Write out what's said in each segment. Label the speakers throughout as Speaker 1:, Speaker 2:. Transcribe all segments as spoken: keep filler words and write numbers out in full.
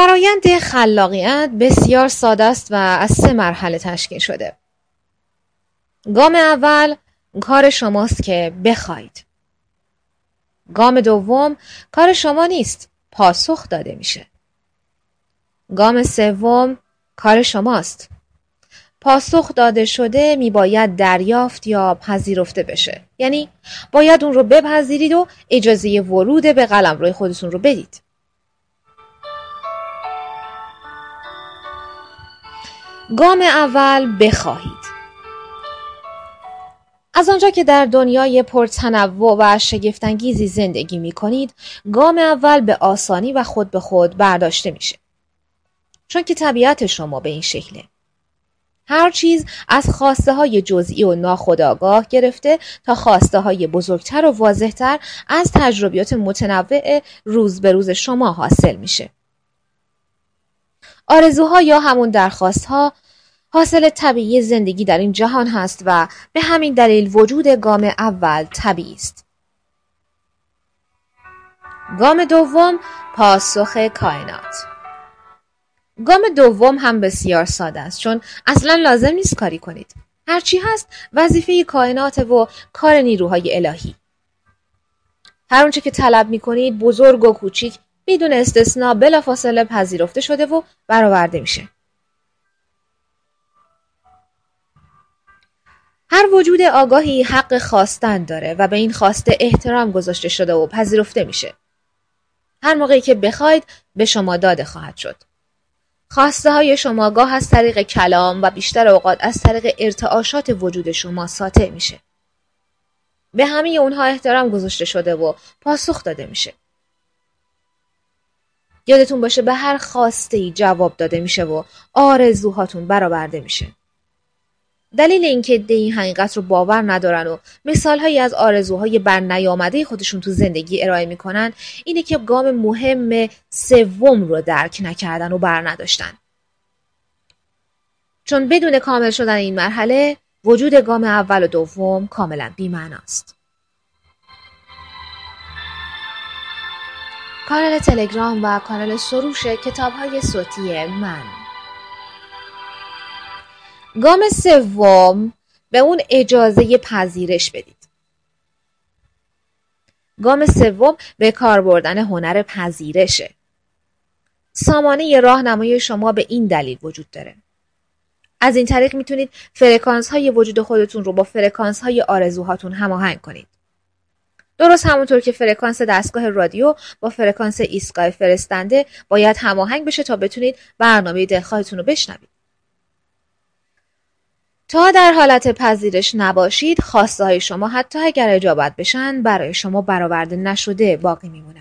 Speaker 1: فرایند خلاقیت بسیار ساده است و از سه مرحله تشکیل شده. گام اول کار شماست که بخواید. گام دوم کار شما نیست، پاسخ داده میشه. گام سوم کار شماست. پاسخ داده شده میباید دریافت یا پذیرفته بشه. یعنی باید اون رو بپذیرید و اجازه ورود به قلمرو خودتون رو بدید. گام اول بخواهید. از آنجا که در دنیای پرتنوع و شگفت‌انگیزی زندگی می کنید، گام اول به آسانی و خود به خود برداشته میشه. چون که طبیعت شما به این شکله. هر چیز از خواسته های جزئی و ناخودآگاه گرفته تا خواسته های بزرگتر و واضحتر از تجربیات متنوع روز به روز شما حاصل میشه. آرزوها یا همون درخواستها حاصل طبیعی زندگی در این جهان هست و به همین دلیل وجود گام اول طبیعی است. گام دوم پاسخ کائنات. گام دوم هم بسیار ساده است، چون اصلا لازم نیست کاری کنید. هرچی هست وظیفه کائنات و کار نیروهای الهی. هر اونچه که طلب میکنید بزرگ و کوچیک بدون استثناء بلافاصله پذیرفته شده و برآورده میشه. هر وجود آگاهی حق خواستن داره و به این خواسته احترام گذاشته شده و پذیرفته میشه. هر موقعی که بخواید به شما داده خواهد شد. خواسته های شما گاه از طریق کلام و بیشتر اوقات از طریق ارتعاشات وجود شما ساطع میشه. به همه اونها احترام گذاشته شده و پاسخ داده میشه. یادتون باشه به هر خواسته‌ای جواب داده میشه و آرزوهاتون برآورده میشه. دلیل اینکه عده‌ای این حقیقت رو باور ندارن و مثالهایی از آرزوهای برنیامده خودشون تو زندگی ارائه میکنن اینه که گام مهم سوم رو درک نکردن و بر نداشتن. چون بدون کامل شدن این مرحله وجود گام اول و دوم کاملا بی‌معناست. کانال تلگرام و کانال سروش کتاب‌های صوتی من. گام سوم به اون اجازه پذیرش بدید. گام سوم به کار بردن هنر پذیرشه. سامانه راهنمایی شما به این دلیل وجود داره. از این طریق میتونید فرکانس های وجود خودتون رو با فرکانس های آرزوهاتون هماهنگ کنید. درست همونطور که فرکانس دستگاه رادیو با فرکانس ایستگاه فرستنده باید هماهنگ بشه تا بتونید برنامه دلخواهتون رو بشنوید. تا در حالت پذیرش نباشید، خواسته های شما حتی اگر اجابت بشن برای شما برآورده نشده باقی میمونن.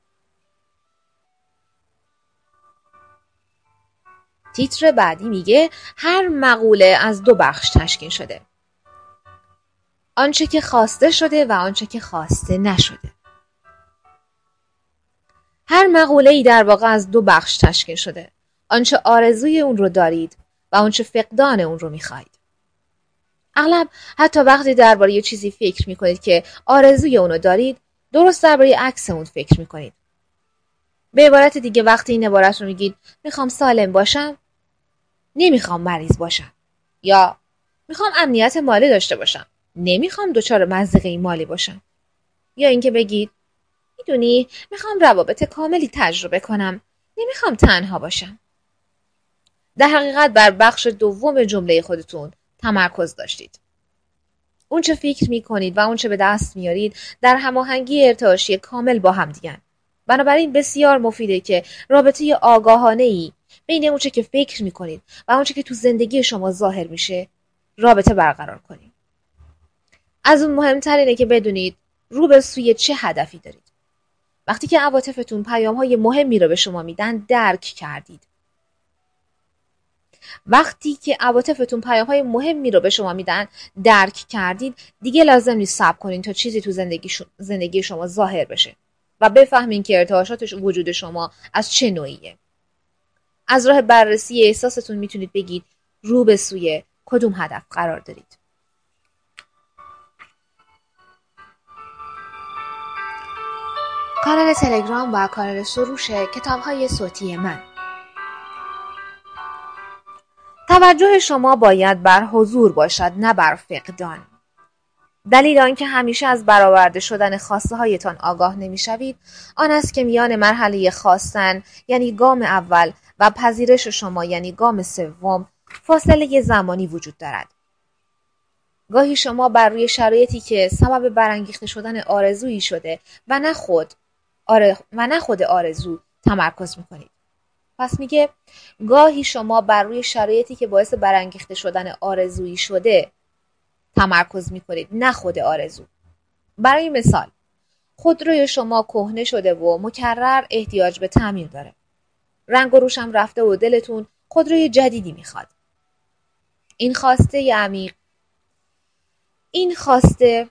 Speaker 1: تیتر بعدی میگه هر مقوله از دو بخش تشکیل شده. آنچه که خواسته شده و آنچه که خواسته نشده. هر مقوله‌ای در واقع از دو بخش تشکیل شده. آنچه آرزوی اون رو دارید و آنچه فقدان اون رو میخواید. اغلب حتی وقتی درباره یه چیزی فکر میکنید که آرزوی اونو دارید، درست درباره عکس اون فکر میکنید. به عبارت دیگه وقتی این عبارت رو میگید میخوام سالم باشم، نمیخوام مریض باشم، یا میخوام امنیت مالی داشته باشم، نمیخوام دچار مضیقه مالی باشم، یا اینکه بگید میدونی میخوام روابط کاملی تجربه کنم، نمیخوام تنها باشم. در حقیقت بر بخش دوم جمله خودتون تمرکز داشتید. اون چه فکر میکنید و اون چه به دست میارید در هماهنگی ارتعاشی کامل با هم دیگن. بنابراین بسیار مفیده که رابطه آگاهانه‌ای بین اون چه که فکر میکنید و اون چه که تو زندگی شما ظاهر میشه رابطه برقرار کنید. از اون مهمتر اینه که بدونید رو به سوی چه هدفی دارید. وقتی که عواطفتون پیام‌های مهمی رو به شما میدن درک کردید. وقتی که عواطفتون پیام‌های مهمی رو به شما میدن درک کردید دیگه لازم نیست صبر کنین تا چیزی تو زندگی, ش... زندگی شما ظاهر بشه و بفهمین که ارتعاشات وجود شما از چه نوعیه. از راه بررسی احساستون میتونید بگید رو به سوی کدوم هدف قرار دارید. کانال تلگرام و کانال سروش کتاب‌های صوتی من. توجه شما باید بر حضور باشد، نه بر فقدان. دلیل آنکه همیشه از برآورده شدن خواسته هایتان آگاه نمی‌شوید آن است که میان مرحله خواستن یعنی گام اول و پذیرش شما یعنی گام سوم فاصله زمانی وجود دارد. گاهی شما بر روی شرایطی که سبب برانگیخته شدن آرزویی شده و نه خود آر... و نه خود آرزو تمرکز میکنید. پس میگه گاهی شما بر روی شرایطی که باعث برانگیخته شدن آرزویی شده تمرکز میکنید، نه خود آرزو. برای مثال خودروی شما کهنه شده و مکرر احتیاج به تعمیر داره. رنگ و روش هم رفته و دلتون خودروی جدیدی میخواد. این خواسته عمیق این خواسته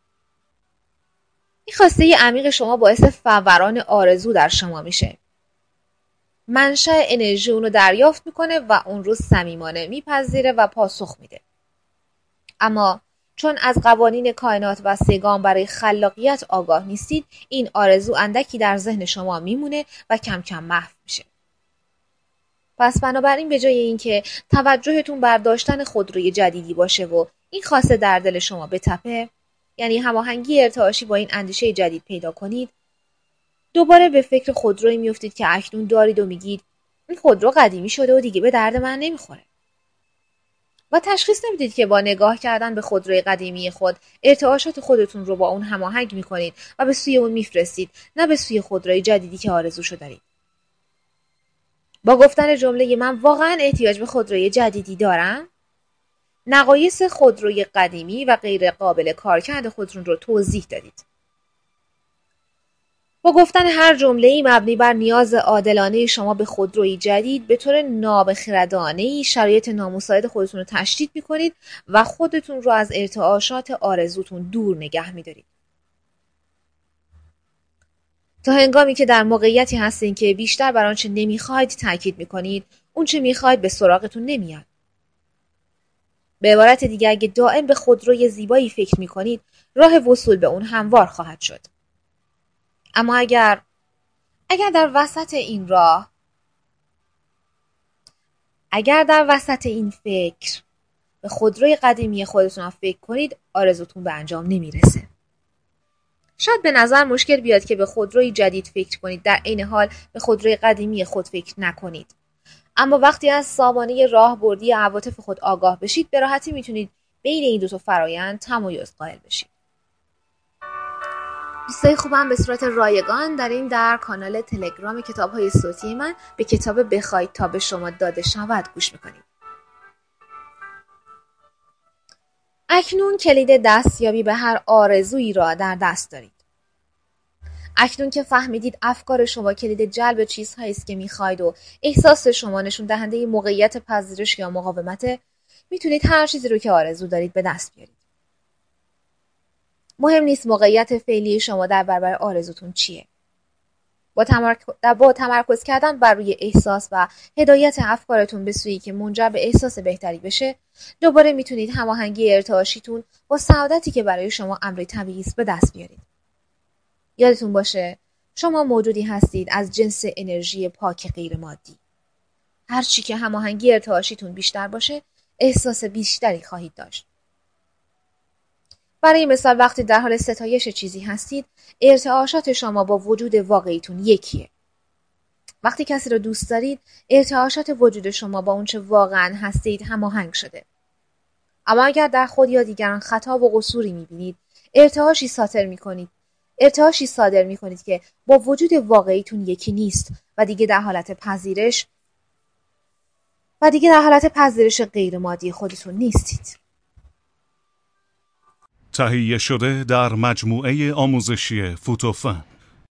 Speaker 1: این خواسته عمیق شما باعث فوران آرزو در شما میشه. منشأ انرژی اون رو دریافت میکنه و اون رو صمیمانه میپذیره و پاسخ میده. اما چون از قوانین کائنات و سگام برای خلاقیت آگاه نیستید، این آرزو اندکی در ذهن شما میمونه و کم کم محو میشه. پس بنابراین به جای اینکه توجهتون بر داشتن خودروی جدیدی باشه و این خواسته در دل شما بتپه، یعنی هماهنگی ارتعاشی با این اندیشه جدید پیدا کنید، دوباره به فکر خودرویی میافتید که اکنون دارید و میگید این خودرو قدیمی شده و دیگه به درد من نمیخوره. و تشخیص نمیدید که با نگاه کردن به خودروی قدیمی خود ارتعاشات خودتون رو با اون هماهنگ میکنید و به سوی اون میفرستید، نه به سوی خودروی جدیدی که آرزوشو دارید. با گفتن جمله من واقعا احتیاج به خودروی جدیدی دارم، نقایص خودروی قدیمی و غیر قابل کارکرد خودتون رو توضیح دادید. با گفتن هر جمله‌ای مبنی بر نیاز عادلانه شما به خودروی جدید به طور نابخردانه‌ای شرایط نامساعد خودتون رو تشدید می‌کنید و خودتون رو از ارتعاشات آرزوتون دور نگه می‌دارید. تا هنگامی که در موقعیتی هستین که بیشتر بر آنچه نمی‌خواید تاکید می‌کنید، اون چه می‌خواید به سراغتون نمیاد. به عبارت دیگه اگه دائم به خودروی زیبایی فکر می‌کنید، راه وصول به اون هموار خواهد شد. اما اگر اگر در وسط این راه اگر در وسط این فکر به خودروی قدیمی خودتون فکر کنید، آرزوتون به انجام نمیرسه. شاید به نظر مشکل بیاد که به خودروی جدید فکر کنید، در عین حال به خودروی قدیمی خود فکر نکنید. اما وقتی از سامانه راهبردی عواطف خود آگاه بشید، به راحتی میتونید بین این دو تا فرایند تمایز قائل بشید. دوستای خوبم، به صورت رایگان در این در کانال تلگرام کتاب‌های صوتی من به کتاب بخواید تا به شما داده شود گوش میکنید. اکنون کلید دستیابی به هر آرزویی را در دست دارید. اکنون که فهمیدید افکار شما کلید جلب چیزهایی است که میخواید و احساس شما نشون دهنده موقعیت پذیرش یا مقاومت، میتونید هر چیزی رو که آرزو دارید به دست بیارید. مهم نیست موقعیت فعلی شما در برابر آرزوتون چیه. با, تمرک... با تمرکز کردن بر روی احساس و هدایت افکارتون به سویی که منجر به احساس بهتری بشه، دوباره میتونید هماهنگی ارتعاشیتون با سعادتی که برای شما امر طبیعی است به دست بیارید. یادتون باشه شما موجودی هستید از جنس انرژی پاک غیر مادی. هر چی که هماهنگی ارتعاشیتون بیشتر باشه، احساس بیشتری خواهید داشت. برای مثال وقتی در حال ستایش چیزی هستید، ارتعاشات شما با وجود واقعیتون یکیه. وقتی کسی رو دوست دارید، ارتعاشات وجود شما با اونچه واقعا هستید هماهنگ شده. اما اگر در خود یا دیگران خطا و قصوری می‌بینید، ارتعاشی صادر می‌کنید. ارتعاشی صادر می‌کنید که با وجود واقعیتون یکی نیست و دیگه در حالت پذیرش و دیگه در حالت پذیرش غیر مادی خودتون نیستید.
Speaker 2: تهیه شده در مجموعه آموزشی فوتوفن.